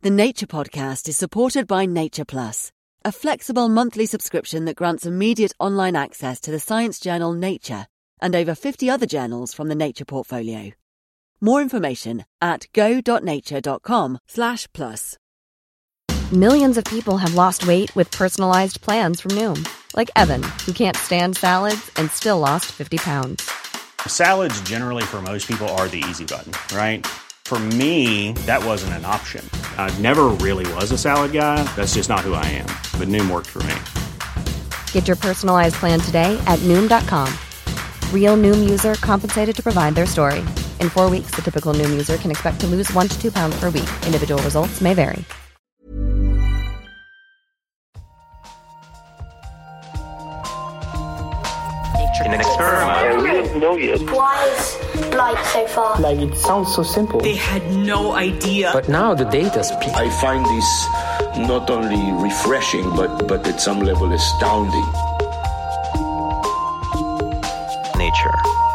The Nature Podcast is supported by Nature Plus, a flexible monthly subscription that grants immediate online access to the science journal Nature and over 50 other journals from the Nature portfolio. More information at go.nature.com/plus. Millions of people have lost weight with personalized plans from Noom. Like Evan, who can't stand salads and still lost 50 pounds. Salads generally for most people are the easy button, right? For me, that wasn't an option. I never really was a salad guy. That's just not who I am. But Noom worked for me. Get your personalized plan today at Noom.com. Real Noom user compensated to provide their story. In 4 weeks, the typical Noom user can expect to lose 1 to 2 pounds per week. Individual results may vary. In an experiment. We don't know yet. Why is light so far? Like, it sounds so simple. They had no idea. But now the data speaks. I find this not only refreshing, but at some level astounding. Nature.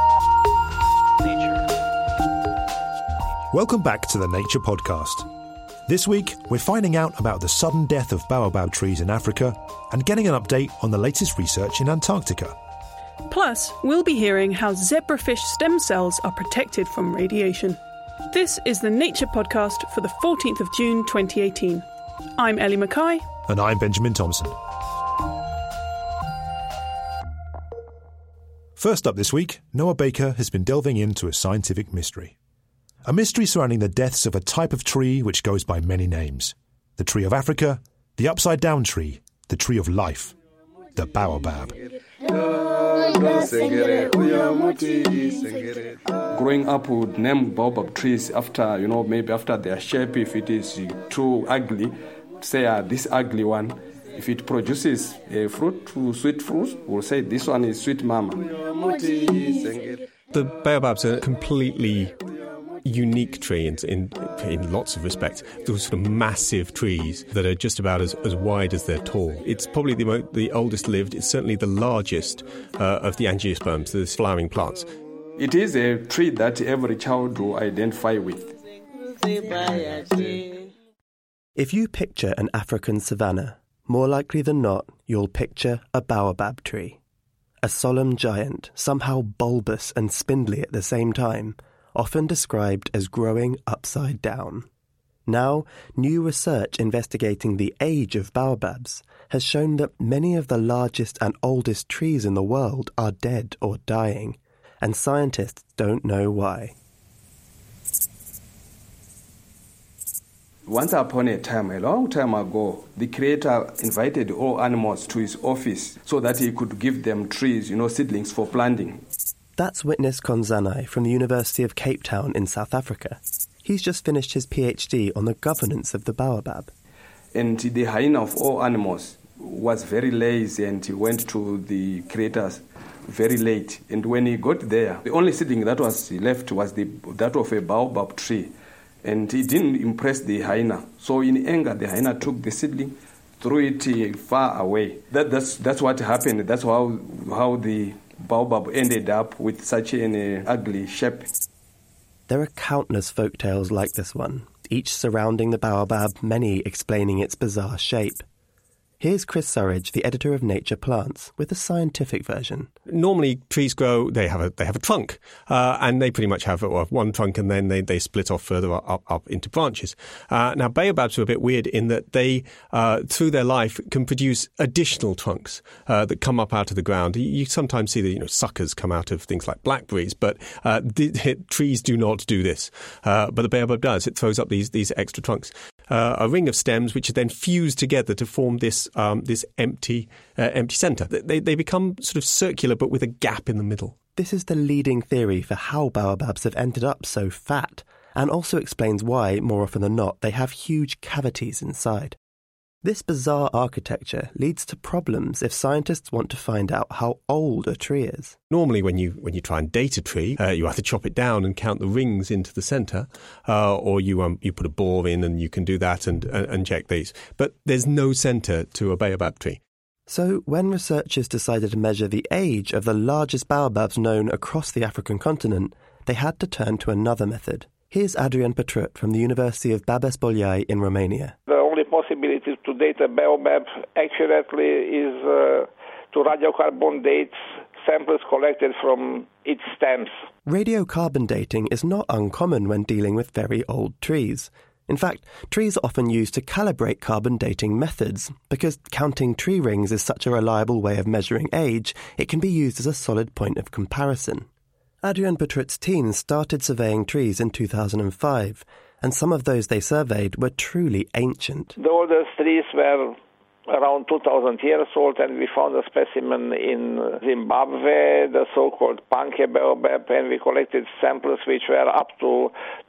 Welcome back to the Nature Podcast. This week, we're finding out about the sudden death of baobab trees in Africa and getting an update on the latest research in Antarctica. Plus, we'll be hearing how zebrafish stem cells are protected from radiation. This is the Nature Podcast for the 14th of June 2018. I'm Ellie Mackay. And I'm Benjamin Thompson. First up this week, Noah Baker has been delving into a scientific mystery. A mystery surrounding the deaths of a type of tree which goes by many names. The tree of Africa, the upside-down tree, the tree of life, the baobab. Growing up, we would name baobab trees after, maybe after their shape. If it is too ugly, say this ugly one. If it produces a fruit, sweet fruit, we'll say this one is sweet mama. The baobab's a completely unique tree in lots of respects. Those sort of massive trees that are just about as wide as they're tall. It's probably the oldest lived. It's certainly the largest of the angiosperms, the flowering plants. It is a tree that every child will identify with. If you picture an African savanna, more likely than not, you'll picture a baobab tree. A solemn giant, somehow bulbous and spindly at the same time, often described as growing upside down. Now, new research investigating the age of baobabs has shown that many of the largest and oldest trees in the world are dead or dying, and scientists don't know why. Once upon a time, a long time ago, the creator invited all animals to his office so that he could give them trees, seedlings for planting. That's Witness Konzanai from the University of Cape Town in South Africa. He's just finished his PhD on the governance of the baobab. And the hyena of all animals was very lazy, and he went to the creators very late. And when he got there, the only seedling that was left was that of a baobab tree. And he didn't impress the hyena. So in anger, the hyena took the seedling, threw it far away. That's what happened. That's how the baobab ended up with such an ugly shape. There are countless folktales like this one, each surrounding the baobab, many explaining its bizarre shape. Here's Chris Surridge, the editor of Nature Plants, with a scientific version. Normally, trees grow, they have a trunk, and they pretty much have one trunk, and then they split off further up into branches. Now, baobabs are a bit weird in that they, through their life, can produce additional trunks that come up out of the ground. You sometimes see the suckers come out of things like blackberries, but trees do not do this. But the baobab does. It throws up these extra trunks. A ring of stems which are then fused together to form this empty centre. They become sort of circular but with a gap in the middle. This is the leading theory for how baobabs have ended up so fat, and also explains why, more often than not, they have huge cavities inside. This bizarre architecture leads to problems if scientists want to find out how old a tree is. Normally, when you try and date a tree, you either chop it down and count the rings into the centre, or you put a bore in and you can do that and check these. But there's no centre to a baobab tree. So when researchers decided to measure the age of the largest baobabs known across the African continent, they had to turn to another method, Here's Adrian Petrut from the University of Babeș-Bolyai in Romania. The only possibility to date a baobab accurately is to radiocarbon date samples collected from its stems. Radiocarbon dating is not uncommon when dealing with very old trees. In fact, trees are often used to calibrate carbon dating methods. Because counting tree rings is such a reliable way of measuring age, it can be used as a solid point of comparison. Adrian Petrut's team started surveying trees in 2005, and some of those they surveyed were truly ancient. The oldest trees were around 2,000 years old, and we found a specimen in Zimbabwe, the so-called Panke baobab, and we collected samples which were up to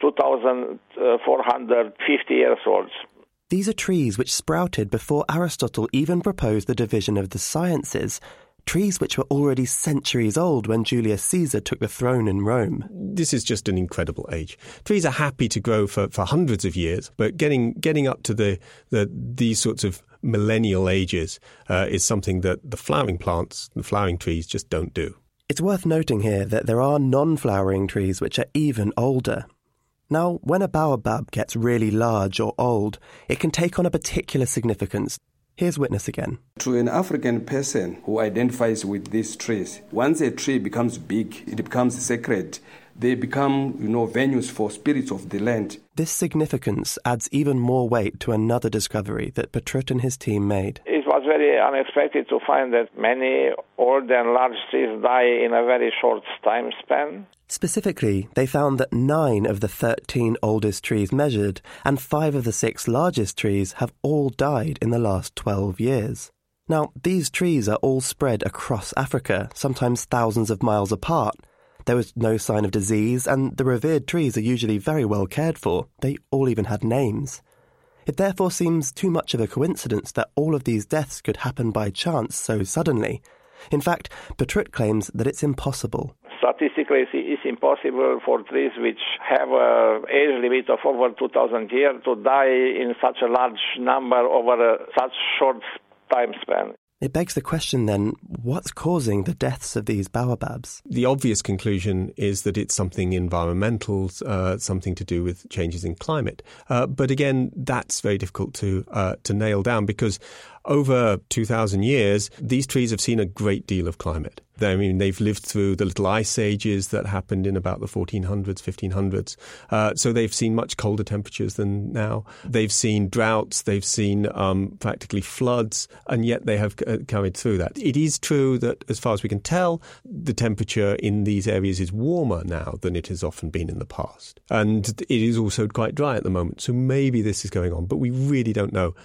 2,450 years old. These are trees which sprouted before Aristotle even proposed the division of the sciences, trees which were already centuries old when Julius Caesar took the throne in Rome. This is just an incredible age. Trees are happy to grow for hundreds of years, but getting up to these sorts of millennial ages is something that the flowering plants, the flowering trees, just don't do. It's worth noting here that there are non-flowering trees which are even older. Now, when a baobab gets really large or old, it can take on a particular significance. Here's Witness again. To an African person who identifies with these trees, once a tree becomes big, it becomes sacred. They become, venues for spirits of the land. This significance adds even more weight to another discovery that Petrut and his team made. It was very unexpected to find that many old and large trees die in a very short time span. Specifically, they found that 9 of the 13 oldest trees measured and 5 of the 6 largest trees have all died in the last 12 years. Now, these trees are all spread across Africa, sometimes thousands of miles apart. There was no sign of disease, and the revered trees are usually very well cared for. They all even had names. It therefore seems too much of a coincidence that all of these deaths could happen by chance so suddenly. In fact, Petrut claims that it's impossible. Statistically, it's impossible for trees which have an age limit of over 2,000 years to die in such a large number over such short time span. It begs the question then, what's causing the deaths of these baobabs? The obvious conclusion is that it's something environmental, something to do with changes in climate. But again, that's very difficult to nail down because over 2,000 years, these trees have seen a great deal of climate. They've lived through the little ice ages that happened in about the 1400s, 1500s. So they've seen much colder temperatures than now. They've seen droughts. They've seen practically floods, and yet they have carried through that. It is true that, as far as we can tell, the temperature in these areas is warmer now than it has often been in the past. And it is also quite dry at the moment. So maybe this is going on, but we really don't know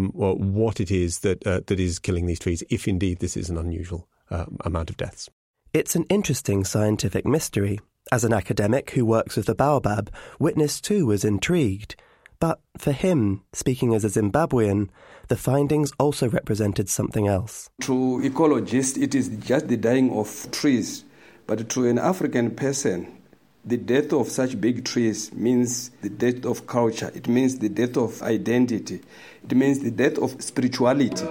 what it is that is killing these trees, if indeed this is an unusual amount of deaths. It's an interesting scientific mystery. As an academic who works with the baobab, Witness too was intrigued. But for him, speaking as a Zimbabwean, the findings also represented something else. To ecologists, it is just the dying of trees. But to an African person, the death of such big trees means the death of culture. It means the death of identity. It means the death of spirituality.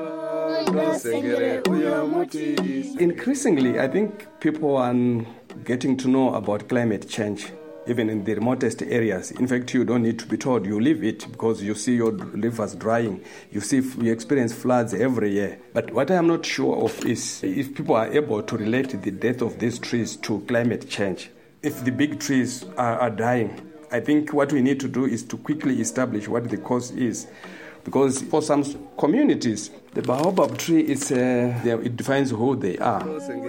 Increasingly, I think people are getting to know about climate change, even in the remotest areas. In fact, you don't need to be told, you live it because you see your rivers drying. You experience floods every year. But what I am not sure of is if people are able to relate the death of these trees to climate change. If the big trees are dying, I think what we need to do is to quickly establish what the cause is. Because for some communities, the baobab tree it defines who they are.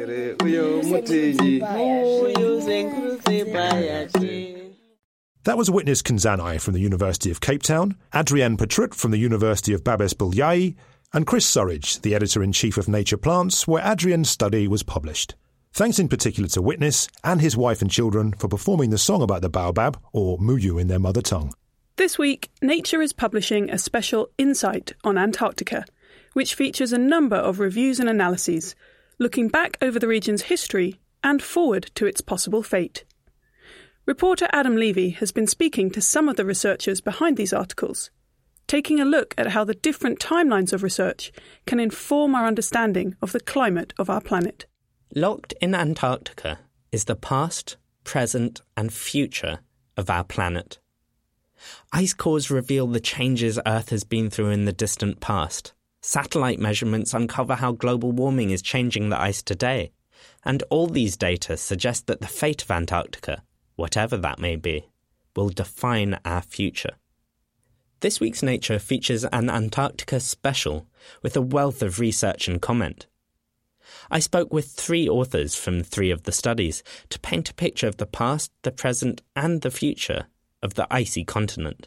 That was Witness Kanzanai from the University of Cape Town, Adrian Petrut from the University of Babeș-Bolyai, and Chris Surridge, the editor-in-chief of Nature Plants, where Adrian's study was published. Thanks in particular to Witness and his wife and children for performing the song about the baobab, or Muyu in their mother tongue. This week, Nature is publishing a special Insight on Antarctica, which features a number of reviews and analyses, looking back over the region's history and forward to its possible fate. Reporter Adam Levy has been speaking to some of the researchers behind these articles, taking a look at how the different timelines of research can inform our understanding of the climate of our planet. Locked in Antarctica is the past, present and future of our planet. Ice cores reveal the changes Earth has been through in the distant past. Satellite measurements uncover how global warming is changing the ice today. And all these data suggest that the fate of Antarctica, whatever that may be, will define our future. This week's Nature features an Antarctica special with a wealth of research and comment. I spoke with 3 authors from 3 of the studies to paint a picture of the past, the present and the future of the icy continent.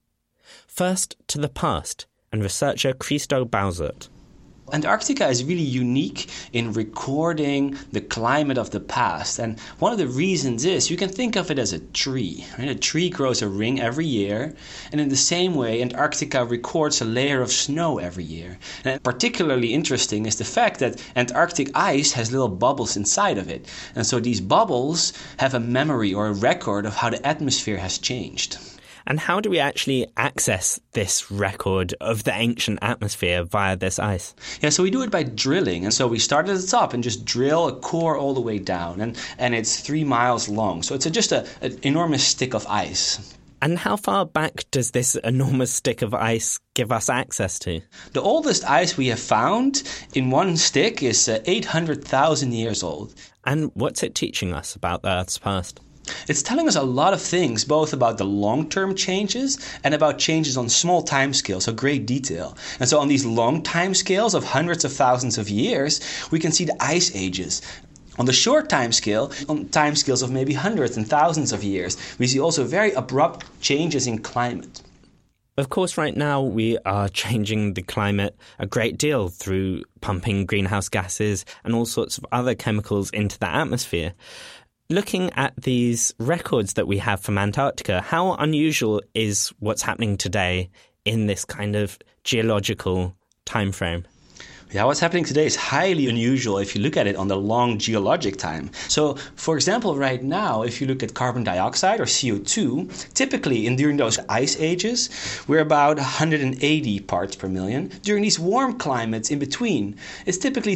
First, to the past, and researcher Christo Bouzert. Antarctica is really unique in recording the climate of the past. And one of the reasons is you can think of it as a tree. Right? A tree grows a ring every year. And in the same way, Antarctica records a layer of snow every year. And particularly interesting is the fact that Antarctic ice has little bubbles inside of it. And so these bubbles have a memory or a record of how the atmosphere has changed. And how do we actually access this record of the ancient atmosphere via this ice? Yeah, so we do it by drilling. And so we start at the top and just drill a core all the way down. And it's 3 miles long. So it's just an enormous stick of ice. And how far back does this enormous stick of ice give us access to? The oldest ice we have found in one stick is 800,000 years old. And what's it teaching us about the Earth's past? It's telling us a lot of things, both about the long-term changes and about changes on small timescales, so great detail. And so on these long timescales of hundreds of thousands of years, we can see the ice ages. On the short timescale, on timescales of maybe hundreds and thousands of years, we see also very abrupt changes in climate. Of course, right now we are changing the climate a great deal through pumping greenhouse gases and all sorts of other chemicals into the atmosphere. Looking at these records that we have from Antarctica, how unusual is what's happening today in this kind of geological time frame? Yeah, what's happening today is highly unusual if you look at it on the long geologic time. So, for example, right now, if you look at carbon dioxide or CO2, typically during those ice ages, we're about 180 parts per million. During these warm climates in between, it's typically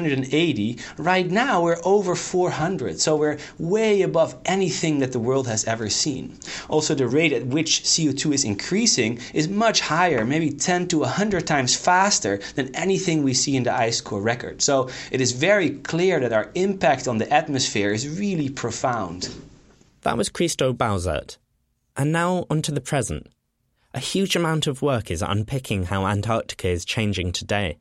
280. Right now, we're over 400. So we're way above anything that the world has ever seen. Also, the rate at which CO2 is increasing is much higher, maybe 10 to 100 times faster than anything we see in the ice core record. So it is very clear that our impact on the atmosphere is really profound. That was Christo Bouzert. And now onto the present. A huge amount of work is unpicking how Antarctica is changing today.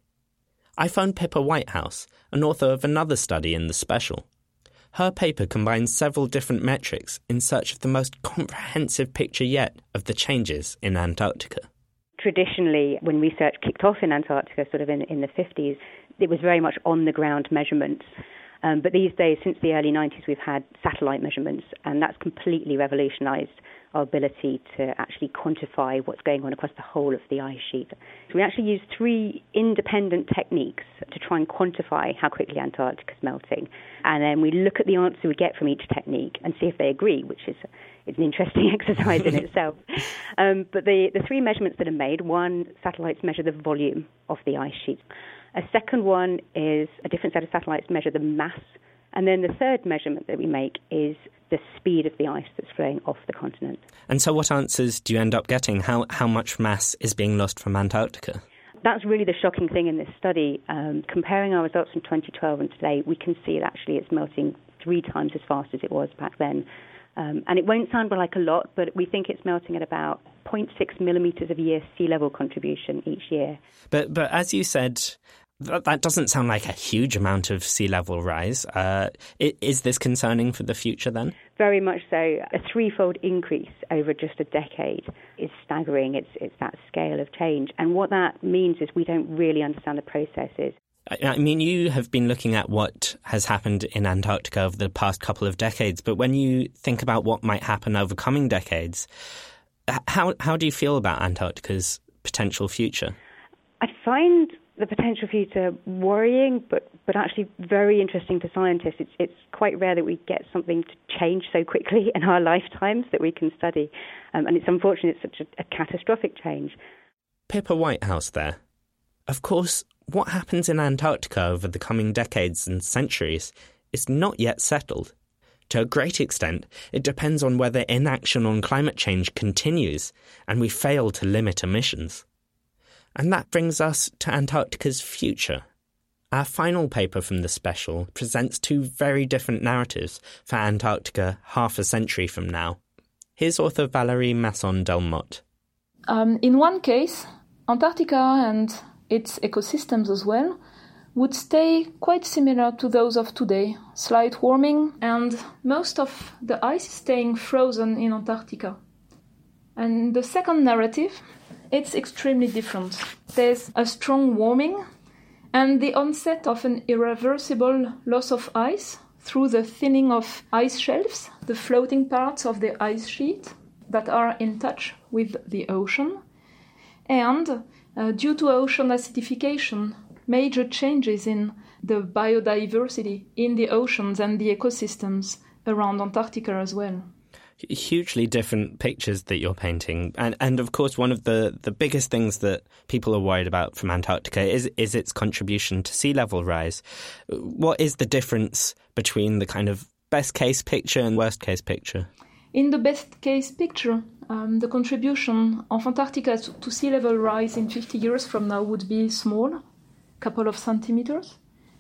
I phoned Pippa Whitehouse, an author of another study in the special. Her paper combines several different metrics in search of the most comprehensive picture yet of the changes in Antarctica. Traditionally, when research kicked off in Antarctica, sort of in the 50s, it was very much on-the-ground measurements. But these days, since the early 90s, we've had satellite measurements, and that's completely revolutionized our ability to actually quantify what's going on across the whole of the ice sheet. So we actually use 3 independent techniques to try and quantify how quickly Antarctica is melting. And then we look at the answer we get from each technique and see if they agree, which is it's an interesting exercise in itself. But the 3 measurements that are made, one, satellites measure the volume of the ice sheet. A second one is a different set of satellites measure the mass. And then the third measurement that we make is the speed of the ice that's flowing off the continent. And so what answers do you end up getting? How much mass is being lost from Antarctica? That's really the shocking thing in this study. Comparing our results from 2012 and today, we can see that actually it's melting 3 times as fast as it was back then. And it won't sound like a lot, but we think it's melting at about 0.6 millimetres of year sea level contribution each year. But as you said, that doesn't sound like a huge amount of sea level rise. Is this concerning for the future then? Very much so. A 3-fold increase over just a decade is staggering. It's that scale of change. And what that means is we don't really understand the processes. I mean, you have been looking at what has happened in Antarctica over the past couple of decades, but when you think about what might happen over coming decades, how do you feel about Antarctica's potential future? I find the potential future worrying, but actually very interesting to scientists. It's quite rare that we get something to change so quickly in our lifetimes that we can study, and it's unfortunate it's such a catastrophic change. Pippa Whitehouse there. Of course, what happens in Antarctica over the coming decades and centuries is not yet settled. To a great extent, it depends on whether inaction on climate change continues and we fail to limit emissions. And that brings us to Antarctica's future. Our final paper from the special presents two very different narratives for Antarctica half a century from now. Here's author Valérie Masson-Delmotte. In one case, Antarctica and its ecosystems as well would stay quite similar to those of today. Slight warming and most of the ice staying frozen in Antarctica. And the second narrative, it's extremely different. There's a strong warming and the onset of an irreversible loss of ice through the thinning of ice shelves, the floating parts of the ice sheet that are in touch with the ocean. And due to ocean acidification, major changes in the biodiversity in the oceans and the ecosystems around Antarctica as well. Hugely different pictures that you're painting. And of course, one of the biggest things that people are worried about from Antarctica is its contribution to sea level rise. What is the difference between the kind of best case picture and worst case picture? In the best case picture, the contribution of Antarctica to sea level rise in 50 years from now would be small, couple of centimeters.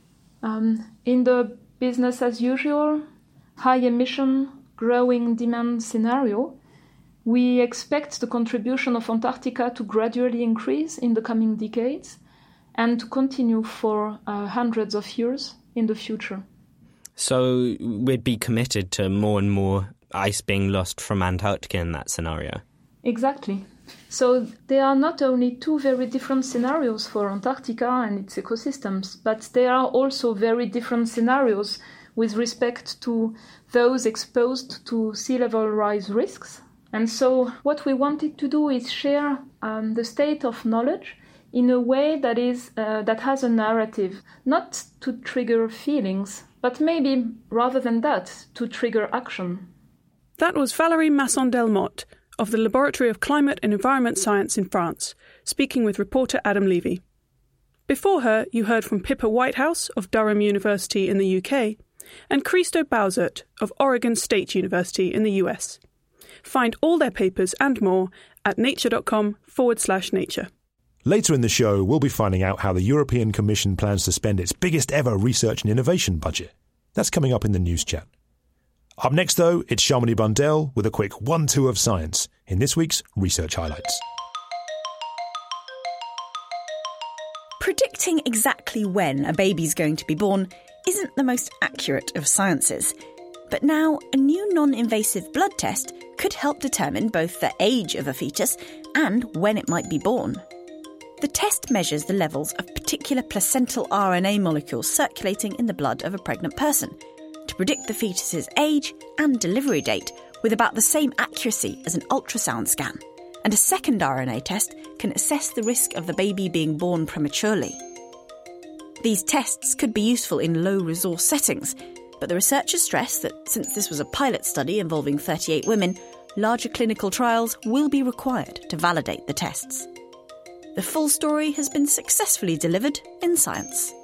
In the business as usual, high emission, growing demand scenario, we expect the contribution of Antarctica to gradually increase in the coming decades and to continue for hundreds of years in the future. So we'd be committed to more and more ice being lost from Antarctica in that scenario? Exactly. So there are not only two very different scenarios for Antarctica and its ecosystems, but there are also very different scenarios with respect to those exposed to sea level rise risks. And so what we wanted to do is share the state of knowledge in a way that has a narrative, not to trigger feelings, but maybe, rather than that, to trigger action. That was Valérie Masson-Delmotte of the Laboratory of Climate and Environment Science in France, speaking with reporter Adam Levy. Before her, you heard from Pippa Whitehouse of Durham University in the UK and Christo Bauzert of Oregon State University in the US. Find all their papers and more at nature.com/nature. Later in the show, we'll be finding out how the European Commission plans to spend its biggest ever research and innovation budget. That's coming up in the news chat. Up next, though, it's Shamini Bundell with a quick 1-2 of science in this week's Research Highlights. Predicting exactly when a baby's going to be born isn't the most accurate of sciences. But now, a new non-invasive blood test could help determine both the age of a fetus and when it might be born. The test measures the levels of particular placental RNA molecules circulating in the blood of a pregnant person to predict the fetus's age and delivery date with about the same accuracy as an ultrasound scan. And a second RNA test can assess the risk of the baby being born prematurely. These tests could be useful in low-resource settings, but the researchers stress that since this was a pilot study involving 38 women, larger clinical trials will be required to validate the tests. The full story has been successfully delivered in Science.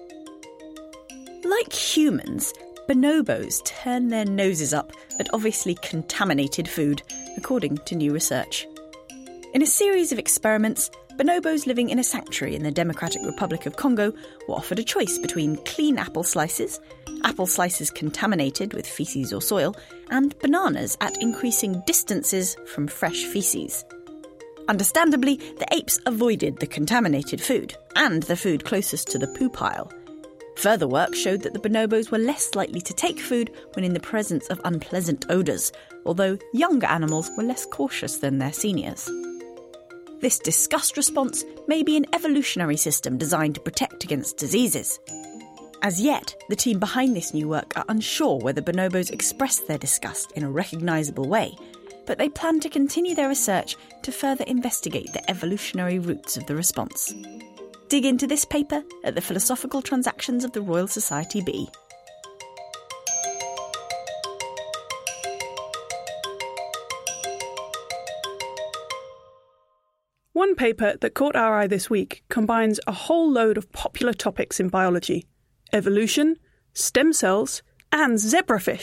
Like humans, bonobos turn their noses up at obviously contaminated food, according to new research. In a series of experiments, bonobos living in a sanctuary in the Democratic Republic of Congo were offered a choice between clean apple slices contaminated with feces or soil, and bananas at increasing distances from fresh feces. Understandably, the apes avoided the contaminated food and the food closest to the poo pile. Further work showed that the bonobos were less likely to take food when in the presence of unpleasant odours, although younger animals were less cautious than their seniors. This disgust response may be an evolutionary system designed to protect against diseases. As yet, the team behind this new work are unsure whether bonobos express their disgust in a recognisable way, but they plan to continue their research to further investigate the evolutionary roots of the response. Dig into this paper at the Philosophical Transactions of the Royal Society B. One paper that caught our eye this week combines a whole load of popular topics in biology: evolution, stem cells, and zebrafish.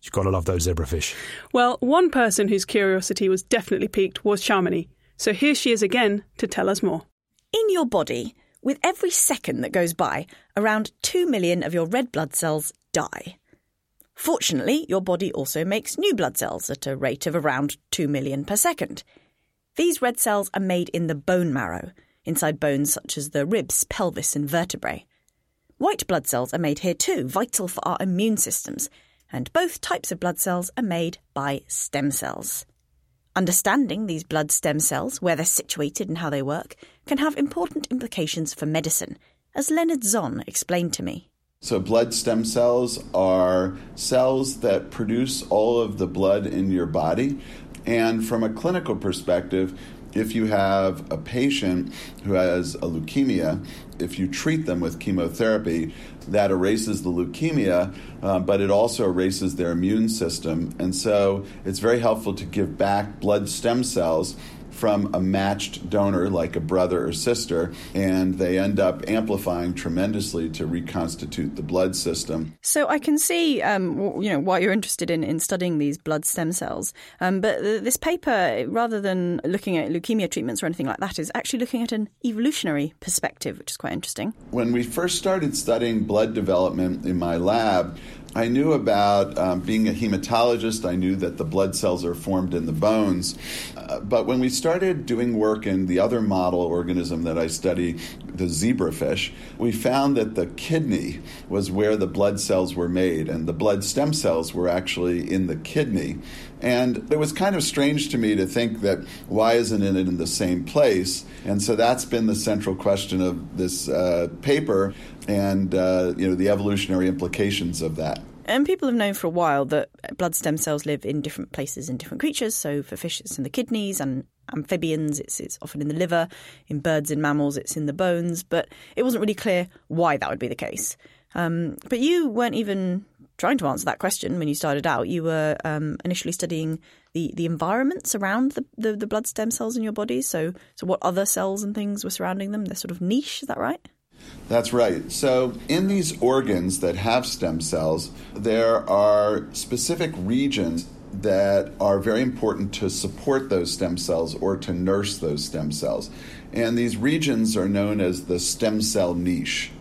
You've got to love those zebrafish. Well, one person whose curiosity was definitely piqued was Shamini. So here she is again to tell us more. In your body, with every second that goes by, around 2 million of your red blood cells die. Fortunately, your body also makes new blood cells at a rate of around 2 million per second. These red cells are made in the bone marrow, inside bones such as the ribs, pelvis and vertebrae. White blood cells are made here too, vital for our immune systems, and both types of blood cells are made by stem cells. Understanding these blood stem cells, where they're situated and how they work, can have important implications for medicine, as Leonard Zon explained to me. So blood stem cells are cells that produce all of the blood in your body. And from a clinical perspective, if you have a patient who has a leukemia, if you treat them with chemotherapy, that erases the leukemia, but it also erases their immune system. And so it's very helpful to give back blood stem cells from a matched donor like a brother or sister, and they end up amplifying tremendously to reconstitute the blood system. So I can see, why you're interested in studying these blood stem cells. But this paper, rather than looking at leukemia treatments or anything like that, is actually looking at an evolutionary perspective, which is quite interesting. When we first started studying blood development in my lab, I knew about being a hematologist. I knew that the blood cells are formed in the bones. But when we started doing work in the other model organism that I study, the zebrafish, we found that the kidney was where the blood cells were made, and the blood stem cells were actually in the kidney. And it was kind of strange to me to think that why isn't it in the same place? And so that's been the central question of this paper and the evolutionary implications of that. And people have known for a while that blood stem cells live in different places in different creatures. So for fish, it's in the kidneys, and amphibians, it's often in the liver. In birds and mammals, it's in the bones. But it wasn't really clear why that would be the case. But you weren't even trying to answer that question when you started out. You were initially studying the environments around the blood stem cells in your body. So what other cells and things were surrounding them? They're sort of niche, is that right? That's right. So in these organs that have stem cells, there are specific regions that are very important to support those stem cells or to nurse those stem cells. And these regions are known as the stem cell niche.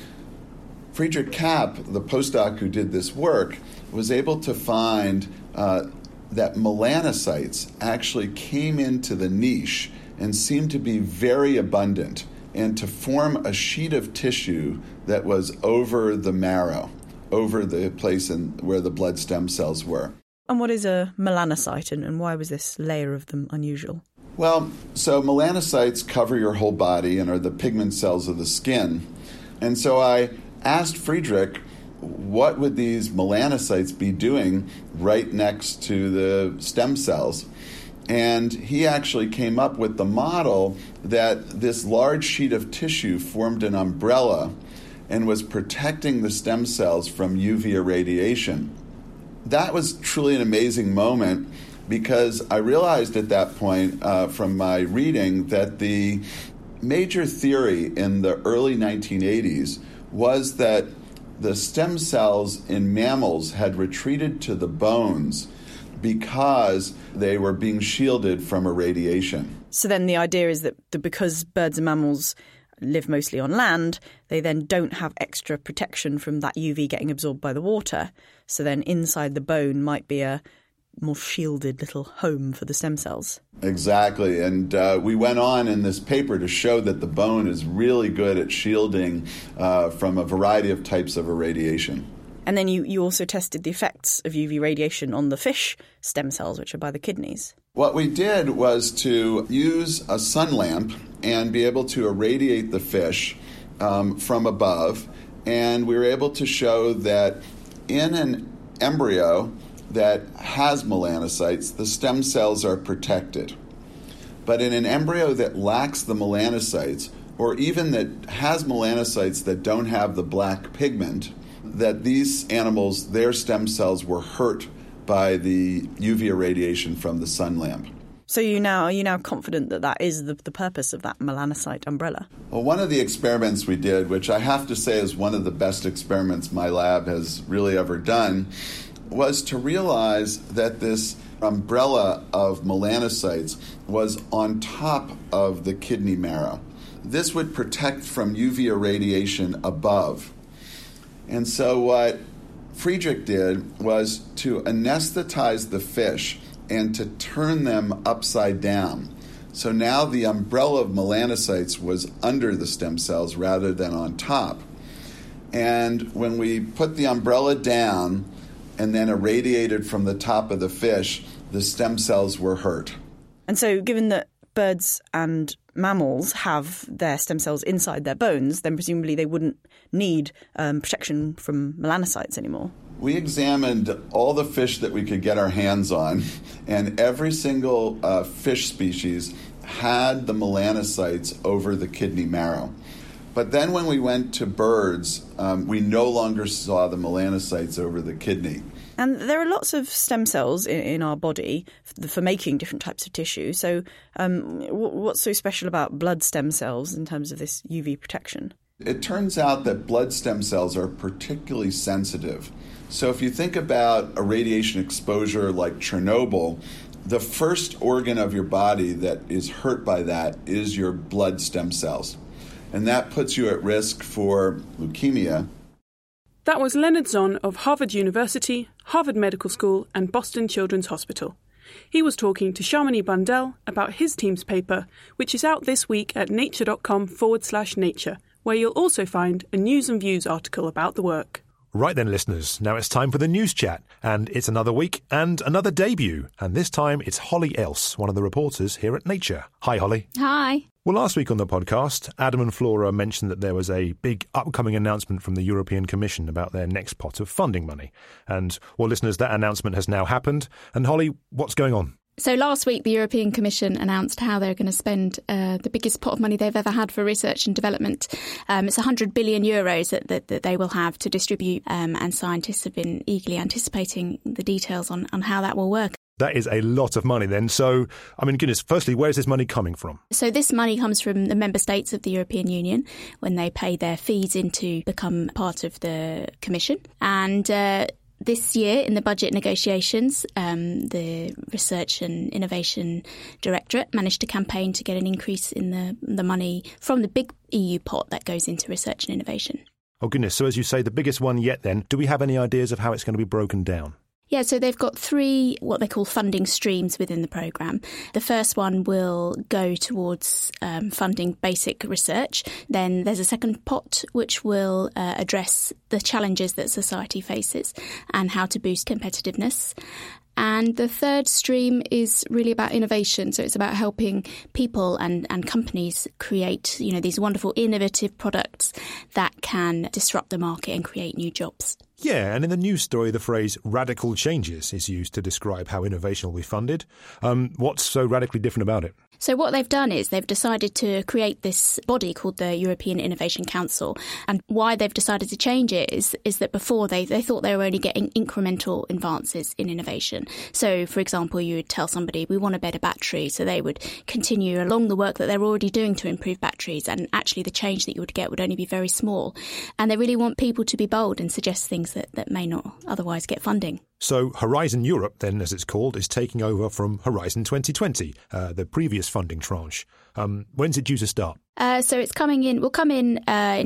Friedrich Kapp, the postdoc who did this work, was able to find that melanocytes actually came into the niche and seemed to be very abundant, and to form a sheet of tissue that was over the marrow, over the place where the blood stem cells were. And what is a melanocyte, and why was this layer of them unusual? Well, so melanocytes cover your whole body and are the pigment cells of the skin. And so I asked Friedrich, what would these melanocytes be doing right next to the stem cells? And he actually came up with the model that this large sheet of tissue formed an umbrella and was protecting the stem cells from UV irradiation. That was truly an amazing moment, because I realized at that point from my reading that the major theory in the early 1980s was that the stem cells in mammals had retreated to the bones because they were being shielded from irradiation. So then the idea is that because birds and mammals live mostly on land, they then don't have extra protection from that UV getting absorbed by the water. So then inside the bone might be a more shielded little home for the stem cells. Exactly. And we went on in this paper to show that the bone is really good at shielding from a variety of types of irradiation. And then you also tested the effects of UV radiation on the fish stem cells, which are by the kidneys. What we did was to use a sun lamp and be able to irradiate the fish from above. And we were able to show that in an embryo that has melanocytes, the stem cells are protected. But in an embryo that lacks the melanocytes, or even that has melanocytes that don't have the black pigment, that these animals, their stem cells were hurt by the UV irradiation from the sun lamp. So are you now confident that that is the purpose of that melanocyte umbrella? Well, one of the experiments we did, which I have to say is one of the best experiments my lab has really ever done, was to realize that this umbrella of melanocytes was on top of the kidney marrow. This would protect from UV irradiation above. And so what Friedrich did was to anesthetize the fish and to turn them upside down. So now the umbrella of melanocytes was under the stem cells rather than on top. And when we put the umbrella down and then irradiated from the top of the fish, the stem cells were hurt. And so given that birds and mammals have their stem cells inside their bones, then presumably they wouldn't need protection from melanocytes anymore. We examined all the fish that we could get our hands on, and every single fish species had the melanocytes over the kidney marrow. But then when we went to birds, we no longer saw the melanocytes over the kidney. And there are lots of stem cells in our body for making different types of tissue. So what's so special about blood stem cells in terms of this UV protection? It turns out that blood stem cells are particularly sensitive. So if you think about a radiation exposure like Chernobyl, the first organ of your body that is hurt by that is your blood stem cells. And that puts you at risk for leukemia. That was Leonard Zon of Harvard University, Harvard Medical School and Boston Children's Hospital. He was talking to Shamini Bundell about his team's paper, which is out this week at nature.com/nature, where you'll also find a News and Views article about the work. Right then, listeners, now it's time for the news chat, and it's another week and another debut, and this time it's Holly Else, one of the reporters here at Nature. Hi, Holly. Hi. Well, last week on the podcast, Adam and Flora mentioned that there was a big upcoming announcement from the European Commission about their next pot of funding money. And, well, listeners, that announcement has now happened. And, Holly, what's going on? So last week, the European Commission announced how they're going to spend the biggest pot of money they've ever had for research and development. It's 100 billion euros that they will have to distribute, and scientists have been eagerly anticipating the details on how that will work. That is a lot of money then. So, I mean, goodness, firstly, where's this money coming from? So this money comes from the member states of the European Union when they pay their fees in to become part of the Commission. And this year, in the budget negotiations, the Research and Innovation Directorate managed to campaign to get an increase in the money from the big EU pot that goes into research and innovation. Oh, goodness. So as you say, the biggest one yet then. Do we have any ideas of how it's going to be broken down? Yeah, so they've got three what they call funding streams within the programme. The first one will go towards funding basic research. Then there's a second pot which will address the challenges that society faces and how to boost competitiveness. And the third stream is really about innovation. So it's about helping people and companies create, these wonderful innovative products that can disrupt the market and create new jobs. Yeah, and in the news story, the phrase radical changes is used to describe how innovation will be funded. What's so radically different about it? So what they've done is they've decided to create this body called the European Innovation Council. And why they've decided to change it is that before they thought they were only getting incremental advances in innovation. So, for example, you would tell somebody, we want a better battery. So they would continue along the work that they're already doing to improve batteries. And actually the change that you would get would only be very small. And they really want people to be bold and suggest things that may not otherwise get funding. So Horizon Europe, then, as it's called, is taking over from Horizon 2020, the previous funding tranche. When's it due to start? So it's will come in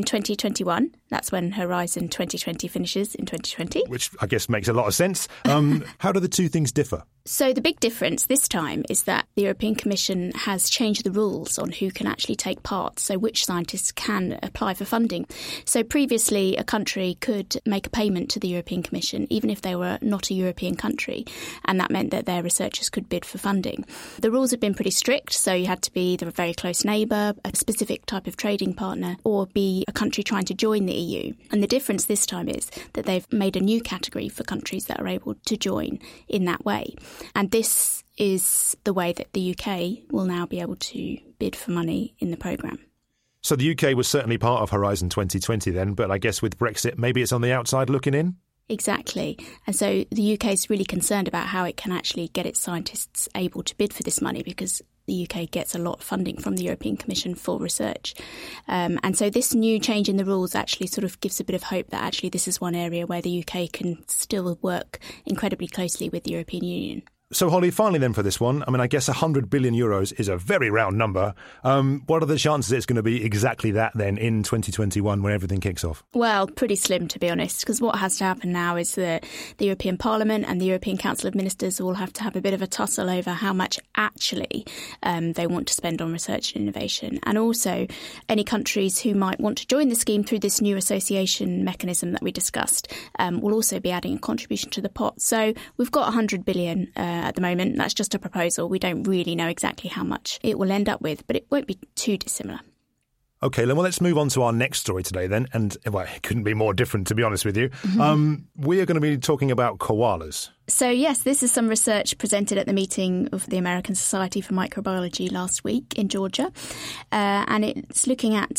2021. That's when Horizon 2020 finishes in 2020. Which I guess makes a lot of sense. How do the two things differ? So the big difference this time is that the European Commission has changed the rules on who can actually take part, so which scientists can apply for funding. So previously, a country could make a payment to the European Commission, even if they were not a European country, and that meant that their researchers could bid for funding. The rules have been pretty strict, so you had to be either a very close neighbour, a specific type of trading partner, or be a country trying to join the EU. And the difference this time is that they've made a new category for countries that are able to join in that way. And this is the way that the UK will now be able to bid for money in the programme. So the UK was certainly part of Horizon 2020 then, but I guess with Brexit, maybe it's on the outside looking in? Exactly. And so the UK is really concerned about how it can actually get its scientists able to bid for this money because the UK gets a lot of funding from the European Commission for research. And so this new change in the rules actually sort of gives a bit of hope that actually this is one area where the UK can still work incredibly closely with the European Union. So, Holly, finally then for this one, I mean, I guess 100 billion euros is a very round number. What are the chances it's going to be exactly that then in 2021 when everything kicks off? Well, pretty slim, to be honest, because what has to happen now is that the European Parliament and the European Council of Ministers will have to have a bit of a tussle over how much actually they want to spend on research and innovation. And also, any countries who might want to join the scheme through this new association mechanism that we discussed will also be adding a contribution to the pot. So we've got 100 billion at the moment. That's just a proposal. We don't really know exactly how much it will end up with, but it won't be too dissimilar. OK, well, let's move on to our next story today then. And well, it couldn't be more different, to be honest with you. We are going to be talking about koalas. So, yes, this is some research presented at the meeting of the American Society for Microbiology last week in Georgia. And it's looking at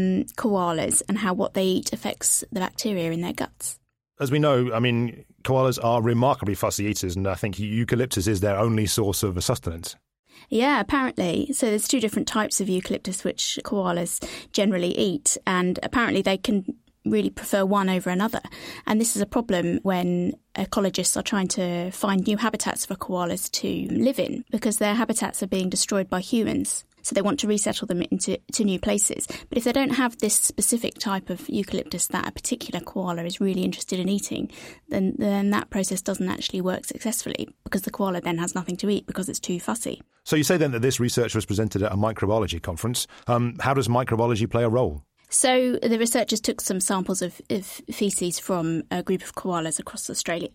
koalas and how what they eat affects the bacteria in their guts. As we know, I mean, koalas are remarkably fussy eaters, and I think eucalyptus is their only source of sustenance. Yeah, apparently. So there's two different types of eucalyptus which koalas generally eat, and apparently they can really prefer one over another. And this is a problem when ecologists are trying to find new habitats for koalas to live in, because their habitats are being destroyed by humans. So they want to resettle them into new places. But if they don't have this specific type of eucalyptus that a particular koala is really interested in eating, then that process doesn't actually work successfully, because the koala then has nothing to eat because it's too fussy. So you say then that this research was presented at a microbiology conference. How does microbiology play a role? So the researchers took some samples of faeces from a group of koalas across Australia,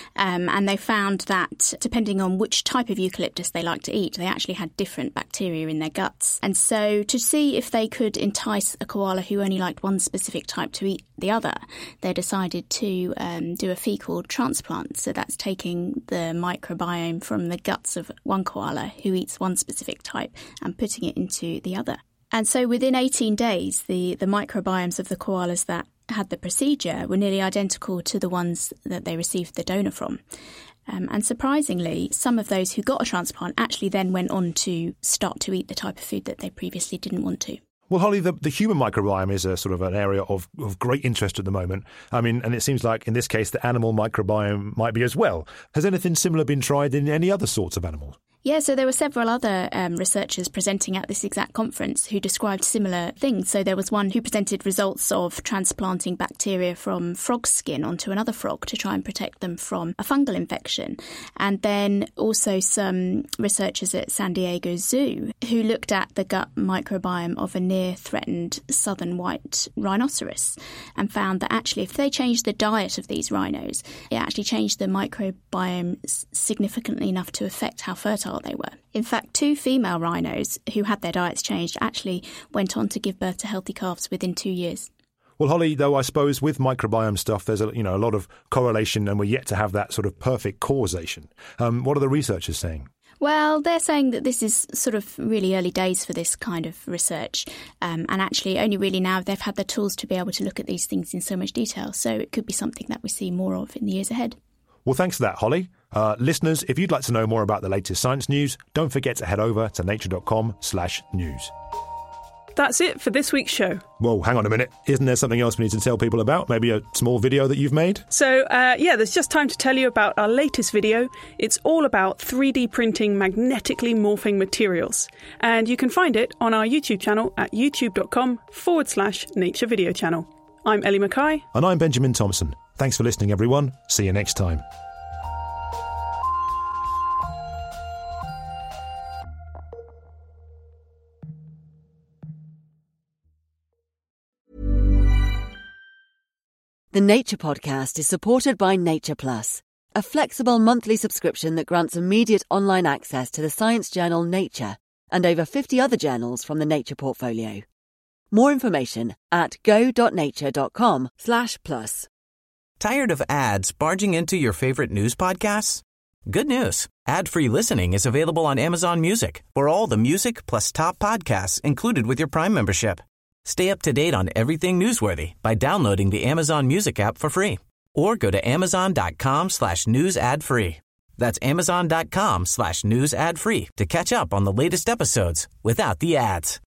and they found that depending on which type of eucalyptus they like to eat, they actually had different bacteria in their guts. And so to see if they could entice a koala who only liked one specific type to eat the other, they decided to do a fecal transplant. So that's taking the microbiome from the guts of one koala who eats one specific type and putting it into the other. And so within 18 days, the microbiomes of the koalas that had the procedure were nearly identical to the ones that they received the donor from. And surprisingly, some of those who got a transplant actually then went on to start to eat the type of food that they previously didn't want to. Well, Holly, the human microbiome is a sort of an area of great interest at the moment. I mean, and it seems like in this case, the animal microbiome might be as well. Has anything similar been tried in any other sorts of animals? Yeah, so there were several other researchers presenting at this exact conference who described similar things. So there was one who presented results of transplanting bacteria from frog skin onto another frog to try and protect them from a fungal infection. And then also some researchers at San Diego Zoo who looked at the gut microbiome of a near-threatened southern white rhinoceros and found that actually if they changed the diet of these rhinos, it actually changed the microbiome significantly enough to affect how fertile they were. In fact, 2 female rhinos who had their diets changed actually went on to give birth to healthy calves within 2 years. Well, Holly, though, I suppose with microbiome stuff, there's a lot of correlation and we're yet to have that sort of perfect causation. What are the researchers saying? Well, they're saying that this is sort of really early days for this kind of research. And actually only really now they've had the tools to be able to look at these things in so much detail. So it could be something that we see more of in the years ahead. Well, thanks for that, Holly. Listeners, if you'd like to know more about the latest science news, don't forget to head over to nature.com/news. That's it for this week's show. Well, hang on a minute. Isn't there something else we need to tell people about? Maybe a small video that you've made? So, there's just time to tell you about our latest video. It's all about 3D printing magnetically morphing materials. And you can find it on our YouTube channel at youtube.com/Nature Video Channel. I'm Ellie Mackay. And I'm Benjamin Thompson. Thanks for listening, everyone. See you next time. The Nature Podcast is supported by Nature Plus, a flexible monthly subscription that grants immediate online access to the science journal Nature and over 50 other journals from the Nature portfolio. More information at go.nature.com/plus. Tired of ads barging into your favorite news podcasts? Good news. Ad-free listening is available on Amazon Music for all the music plus top podcasts included with your Prime membership. Stay up to date on everything newsworthy by downloading the Amazon Music app for free or go to amazon.com/news ad free. That's amazon.com/news ad free to catch up on the latest episodes without the ads.